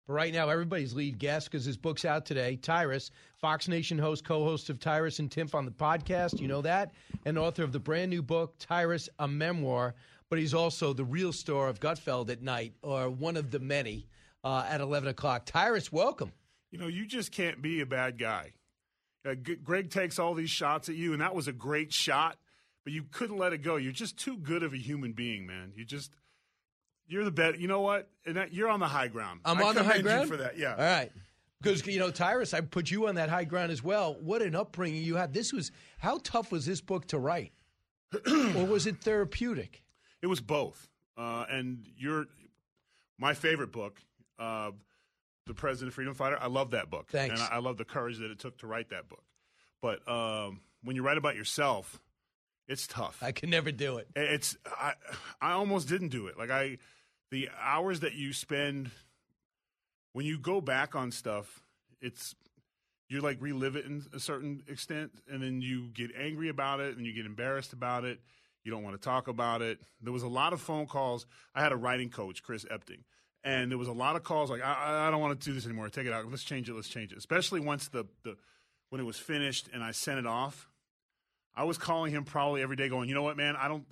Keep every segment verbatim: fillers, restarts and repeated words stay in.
But right now, everybody's lead guest, because his book's out today, Tyrus, Fox Nation host, co-host of Tyrus and Timpf on the podcast, you know that, and author of the brand new book, Tyrus, a Memoir. But he's also the real star of Gutfeld at night, or one of the many, uh, at eleven o'clock. Tyrus, welcome. You know, you just can't be a bad guy. Uh, G- Greg takes all these shots at you, and that was a great shot, but you couldn't let it go. You're just too good of a human being, man. You just, you're the best. You know what? And that, you're on the high ground. I'm I on the high commend ground? you for that, yeah. All right. Because, you know, Tyrus, I put you on that high ground as well. What an upbringing you had. This was, how tough was this book to write? Or was it therapeutic? It was both. Uh, and you're my favorite book, uh, The President Freedom Fighter. I love that book. Thanks. And I, I love the courage that it took to write that book. But um, when you write about yourself, it's tough. I can never do it. It's I, I almost didn't do it. Like I, the hours that you spend when you go back on stuff, it's you like relive it in a certain extent, and then you get angry about it, and you get embarrassed about it. You don't want to talk about it. There was a lot of phone calls. I had a writing coach, Chris Epting, and there was a lot of calls like, I, I don't want to do this anymore. Take it out. Let's change it. Let's change it. Especially once the, the when it was finished and I sent it off. I was calling him probably every day going, you know what, man, I don't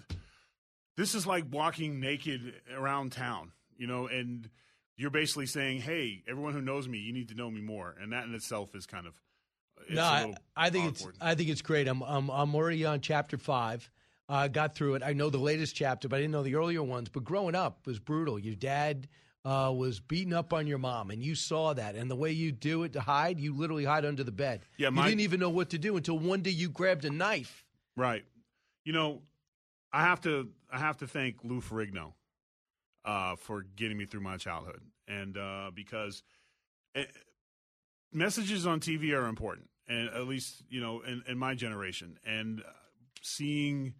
– this is like walking naked around town, you know, and you're basically saying, hey, everyone who knows me, you need to know me more. And that in itself is kind of – No, I, I think awkward. it's I think it's great. I'm, I'm, I'm already on chapter five. I uh, got through it. I know the latest chapter, but I didn't know the earlier ones. But growing up was brutal. Your dad uh, was beating up on your mom, and you saw that. And the way you do it to hide, you literally hide under the bed. Yeah, my, you didn't even know what to do until one day you grabbed a knife. Right. You know, I have to I have to thank Lou Ferrigno uh, for getting me through my childhood, and uh, because it, messages on T V are important, and at least you know in, in my generation, and uh, seeing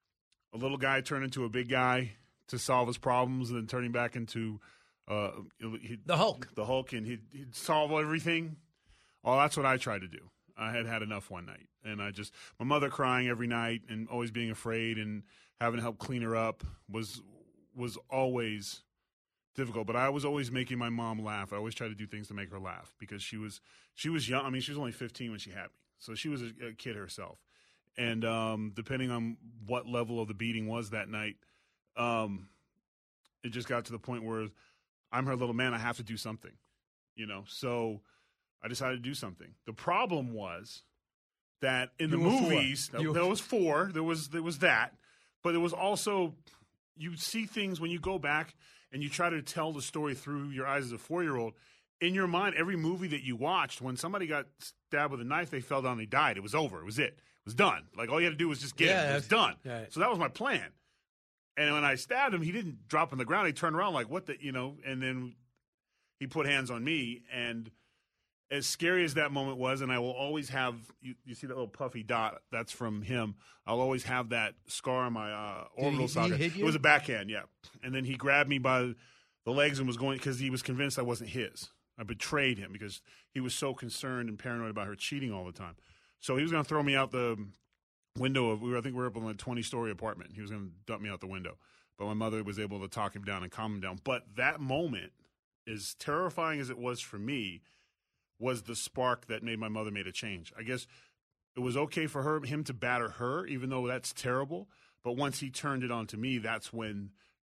a little guy turn into a big guy to solve his problems, and then turning back into uh, the Hulk. The Hulk, and he'd, he'd solve everything. Oh, that's what I tried to do. I had had enough one night, and I just my mother crying every night and always being afraid and having to help clean her up was was always difficult. But I was always making my mom laugh. I always tried to do things to make her laugh because she was she was young. I mean, she was only fifteen when she had me, so she was a, a kid herself. And um, depending on what level of the beating was that night, um, it just got to the point where I'm her little man. I have to do something, you know. So I decided to do something. The problem was that in you the movies, you there was four. There was there was that, but there was also you see things when you go back and you try to tell the story through your eyes as a four-year-old. In your mind, every movie that you watched, when somebody got stabbed with a knife, they fell down, they died. It was over. It was it. It was done. Like, all you had to do was just get yeah, him. It was done. Right. So that was my plan. And when I stabbed him, he didn't drop on the ground. He turned around like, what the, you know, and then he put hands on me. And as scary as that moment was, and I will always have, you, you see that little puffy dot, that's from him. I'll always have that scar on my uh, orbital he, socket. Did he hit you? It was a backhand, yeah. And then he grabbed me by the legs and was going, because he was convinced I wasn't his. I betrayed him because he was so concerned and paranoid about her cheating all the time. So he was going to throw me out the window of, we were, I think we were up on a twenty-story apartment. He was going to dump me out the window. But my mother was able to talk him down and calm him down. But that moment, as terrifying as it was for me, was the spark that made my mother made a change. I guess it was okay for her, him to batter her, even though that's terrible. But once he turned it on to me, that's when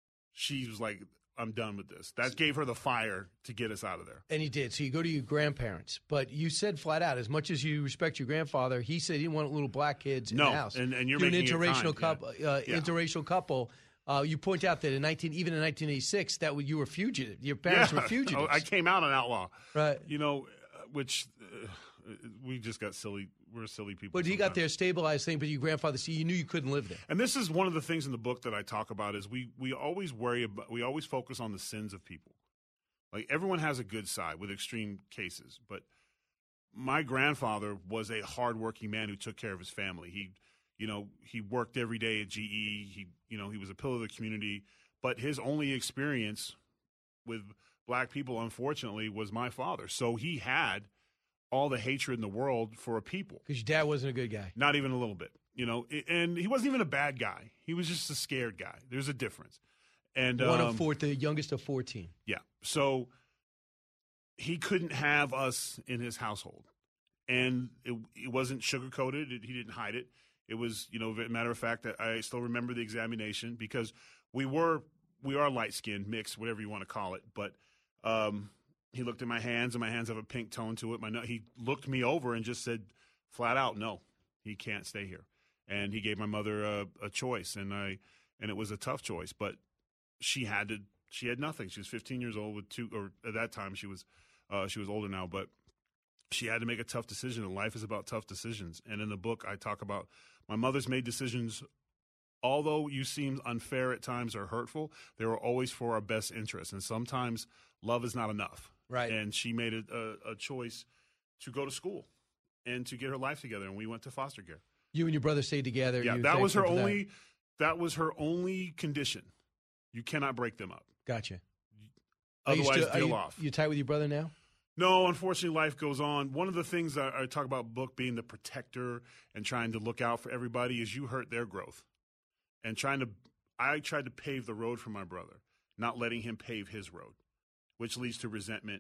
she was like, I'm done with this. That gave her the fire to get us out of there. And he did. So you go to your grandparents. But you said flat out, as much as you respect your grandfather, he said he didn't want little black kids in no, the house. and, and you're you're making an interracial it kind, couple. yeah. Uh, yeah. Interracial couple. Uh, you point out that in nineteen, even in nineteen eighty-six, that you were fugitive. Your parents yeah. were fugitives. I came out an outlaw. Right. You know, which uh, we just got silly. We're silly people. But he got their stabilized thing, but your grandfather, see, you knew you couldn't live there. And this is one of the things in the book that I talk about is we, we always worry about, we always focus on the sins of people. Like, everyone has a good side with extreme cases, but my grandfather was a hardworking man who took care of his family. He, you know, he worked every day at G E. He, you know, he was a pillar of the community, but his only experience with black people, unfortunately, was my father. So he had all the hatred in the world for a people. Because your dad wasn't a good guy. Not even a little bit, you know, and he wasn't even a bad guy. He was just a scared guy. There's a difference. And One um, of four, the youngest of fourteen. Yeah. So he couldn't have us in his household. And it, it wasn't sugar-coated. It, he didn't hide it. It was, you know, matter of fact, that I still remember the examination because we were we are light-skinned, mixed, whatever you want to call it. But um, he looked at my hands, and my hands have a pink tone to it. My He looked me over and just said flat out, no, he can't stay here. And he gave my mother a, a choice, and I and it was a tough choice. But she had to. She had nothing. She was fifteen years old with two, or at that time she was uh, she was older now, but she had to make a tough decision, and life is about tough decisions. And in the book, I talk about my mother's made decisions, although you seem unfair at times or hurtful, they were always for our best interest. And sometimes love is not enough. Right. And she made a, a, a choice to go to school and to get her life together, and we went to foster care. You and your brother stayed together. Yeah, You that was her thankful for only. that? That was her only condition. You cannot break them up. Gotcha. Are you Otherwise, still- are deal you, off. You tight with your brother now? No, unfortunately, life goes on. One of the things I, I talk about book being the protector and trying to look out for everybody is you hurt their growth. And trying to, I tried to pave the road for my brother, not letting him pave his road, which leads to resentment.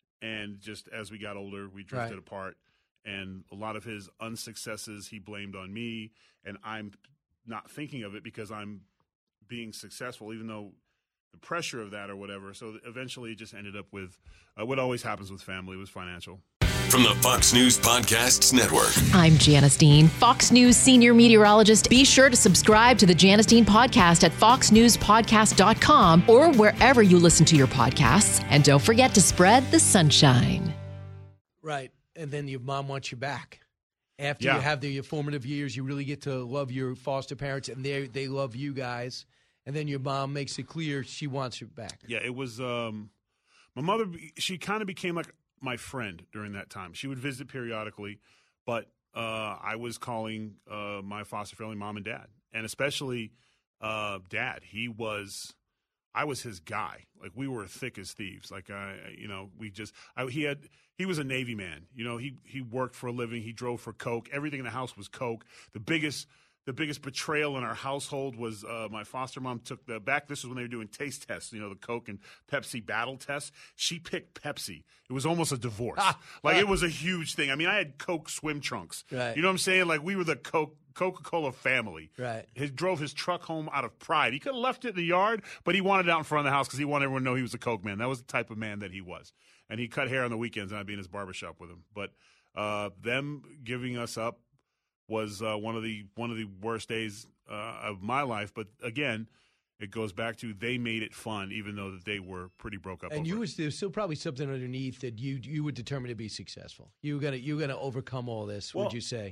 And just as we got older, we drifted Right. apart. And a lot of his unsuccesses he blamed on me. And I'm not thinking of it because I'm being successful, even though the pressure of that or whatever. So eventually it just ended up with uh, what always happens with family was financial. From the Fox News Podcasts Network. I'm Janice Dean, Fox News senior meteorologist. Be sure to subscribe to the Janice Dean podcast at fox news podcast dot com or wherever you listen to your podcasts. And don't forget to spread the sunshine. Right. And then your mom wants you back. After Yeah. you have the formative years, you really get to love your foster parents, and they they love you guys. And then your mom makes it clear she wants you back. Yeah, it was um, my mother. She kind of became like my friend during that time. She would visit periodically, but uh, I was calling uh, my foster family mom and dad, and especially uh, dad. He was, I was his guy. Like we were thick as thieves. Like I, you know, we just I, he had he was a Navy man. You know, he he worked for a living. He drove for Coke. Everything in the house was Coke. The biggest. The biggest betrayal in our household was uh, my foster mom took the back. This was when they were doing taste tests, you know, the Coke and Pepsi battle test. She picked Pepsi. It was almost a divorce. Ah, like ah. it was a huge thing. I mean, I had Coke swim trunks. Right. You know what I'm saying? Like we were the Coke Coca-Cola family. Right. He drove his truck home out of pride. He could have left it in the yard, but he wanted it out in front of the house because he wanted everyone to know he was a Coke man. That was the type of man that he was. And he cut hair on the weekends, and I'd be in his barbershop with him. But uh, them giving us up was uh, one of the one of the worst days uh, of my life. But again, it goes back to they made it fun, even though that they were pretty broke up. And over you it. was there's still probably something underneath that you you were determined to be successful. You were gonna you were gonna overcome all this. Well, would you say?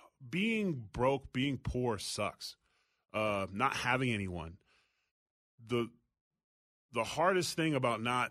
Being broke, being poor sucks. Uh, not having anyone. The the hardest thing about not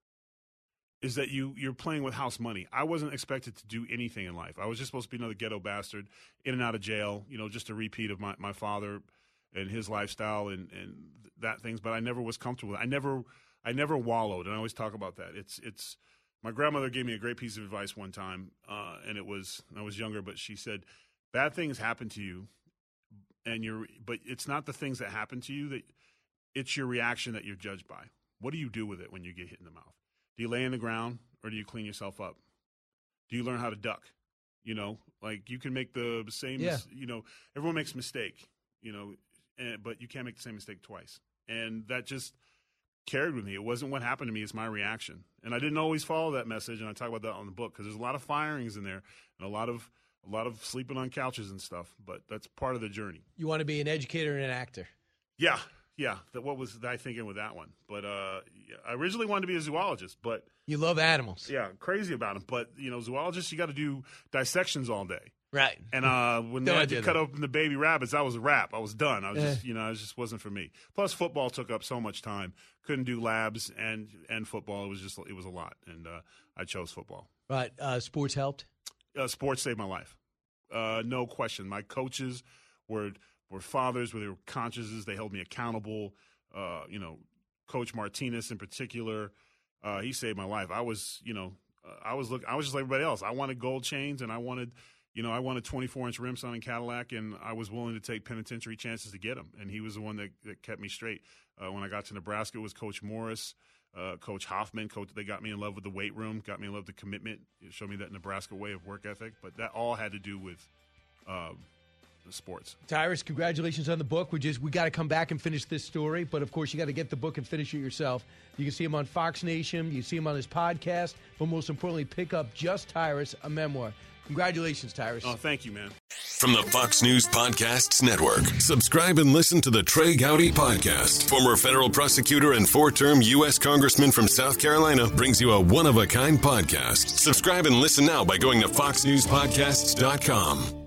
is that you you're playing with house money. I wasn't expected to do anything in life. I was just supposed to be another ghetto bastard, in and out of jail. You know, just a repeat of my, my father and his lifestyle and, and that things. But I never was comfortable with it. I never I never wallowed, and I always talk about that. It's it's my grandmother gave me a great piece of advice one time, uh, and it was I was younger, but she said, "Bad things happen to you, and you're but it's not the things that happen to you that it's your reaction that you're judged by. What do you do with it when you get hit in the mouth? Do you lay on the ground or do you clean yourself up? Do you learn how to duck? You know, like you can make the same, Yeah. you know, everyone makes a mistake, you know, and, but you can't make the same mistake twice. And that just carried with me. It wasn't what happened to me. It's my reaction. And I didn't always follow that message. And I talk about that on the book because there's a lot of firings in there and a lot of, a lot of sleeping on couches and stuff, but that's part of the journey. You want to be an educator and an actor. Yeah. Yeah, that, what was I thinking with that one? But uh, yeah, I originally wanted to be a zoologist, but You love animals. yeah, crazy about them. But you know, zoologists, you got to do dissections all day. Right. And uh, when they No, I had to didn't. cut open the baby rabbits, that was a wrap. I was done. I was Eh. just, you know, it just wasn't for me. Plus, football took up so much time. Couldn't do labs and and football. It was just, it was a lot, and uh, I chose football. Right. Uh, sports helped. Uh, sports saved my life, uh, no question. My coaches were were fathers, where they were consciences. They held me accountable. Uh, you know, Coach Martinez in particular, uh, he saved my life. I was, you know, uh, I was look, I was just like everybody else. I wanted gold chains, and I wanted, you know, I wanted twenty-four inch rims on a Cadillac, and I was willing to take penitentiary chances to get them. And he was the one that, that kept me straight. Uh, when I got to Nebraska, it was Coach Morris. uh, Coach Hoffman. Coach, they got me in love with the weight room, got me in love with the commitment, it showed me that Nebraska way of work ethic. But that all had to do with um, the sports. Tyrus, congratulations on the book. We just we got to come back and finish this story, but of course you got to get the book and finish it yourself. You can see him on Fox Nation, you see him on his podcast, but most importantly, pick up Just Tyrus, a memoir. Congratulations, Tyrus. Oh, thank you, man. From the Fox News Podcasts Network, subscribe and listen to the Trey Gowdy Podcast. Former federal prosecutor and four-term U S Congressman from South Carolina brings you a one-of-a-kind podcast. Subscribe and listen now by going to fox news podcasts dot com.